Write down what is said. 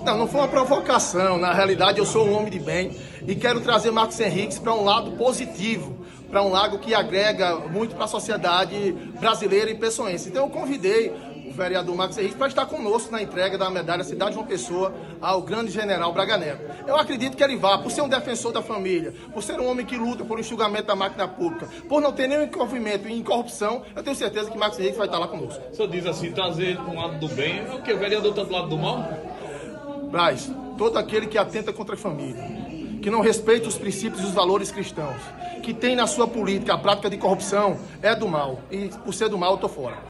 Não, não foi uma provocação. Na realidade, eu sou um homem de bem e quero trazer Marcos Henriques para um lado positivo, para um lado que agrega muito para a sociedade brasileira e pessoense. Então, eu convidei o vereador Marcos Henriques para estar conosco na entrega da medalha Cidade de João Pessoa ao grande general Braga Neto. Eu acredito que ele vá, por ser um defensor da família, por ser um homem que luta por enxugamento da máquina pública, por não ter nenhum envolvimento em corrupção, eu tenho certeza que Marcos Henriques vai estar lá conosco. O senhor diz assim, trazer ele para um lado do bem, o que? O vereador está do lado do mal? Braz, todo aquele que atenta contra a família, que não respeita os princípios e os valores cristãos, que tem na sua política a prática de corrupção, é do mal. E por ser do mal, eu estou fora.